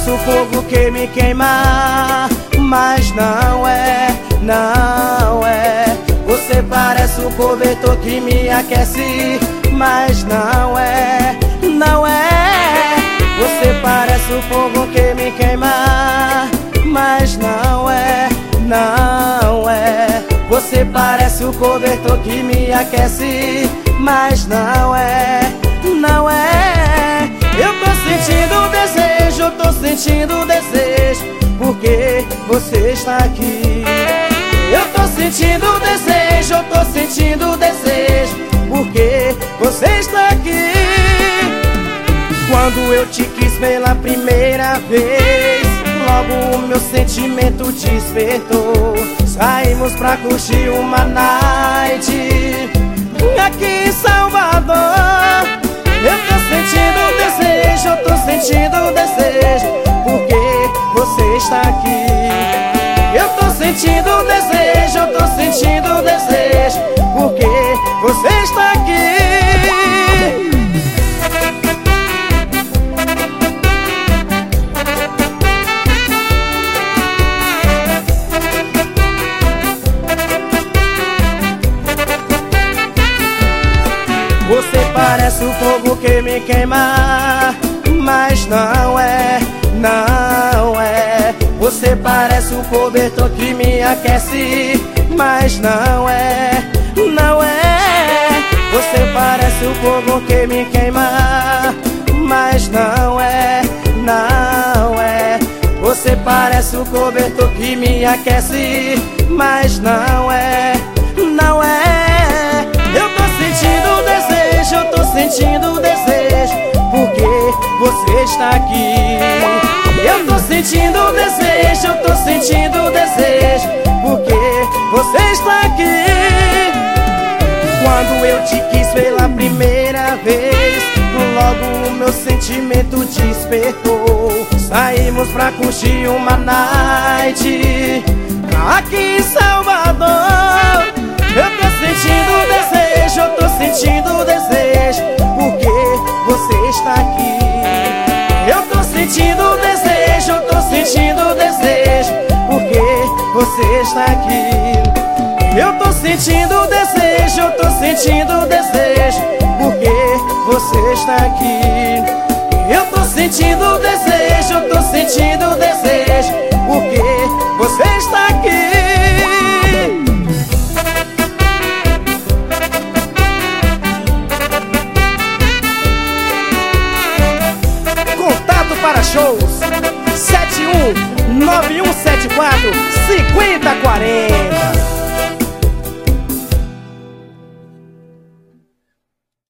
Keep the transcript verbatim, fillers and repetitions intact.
o fogo que me queima, mas não é, não é. Você parece o cobertor que me aquece, mas não é, não é. Você parece o fogo que me queima, mas não é, não é. Você parece o cobertor que me aquece, mas não é, não é. Eu tô sentindo desejo, eu tô sentindo desejo, porque você está aqui. Eu tô sentindo desejo, eu tô sentindo desejo, porque você está aqui. Quando eu te quis pela primeira vez, logo o meu sentimento despertou. Saímos pra curtir uma night aqui em Salvador. Eu tô sentindo desejo, eu tô sentindo desejo, porque você está aqui. Eu tô sentindo desejo, eu tô sentindo desejo, porque você está aqui. Você parece o fogo que me queima, mas não é, não é. Você parece o cobertor que me aquece, mas não é, não é. Você parece o fogo que me queima, mas não é, não é. Você parece o cobertor que me aquece, mas não é, não é. Eu tô sentindo desejo, eu tô sentindo desejo, porque você está aqui. Eu tô sentindo desejo, eu tô sentindo desejo, porque você está aqui. Quando eu te quis pela primeira vez, logo o meu sentimento despertou. Saímos pra curtir uma night aqui em Salvador. Eu tô sentindo desejo, eu tô sentindo desejo, porque você está aqui. Eu tô sentindo desejo, eu tô sentindo desejo, porque você está aqui. Eu tô sentindo desejo, eu tô sentindo desejo, porque você está aqui. Eu tô sentindo desejo, eu tô sentindo desejo, porque você está aqui. Para shows sete um nove um sete quatro cinco zero quatro zero.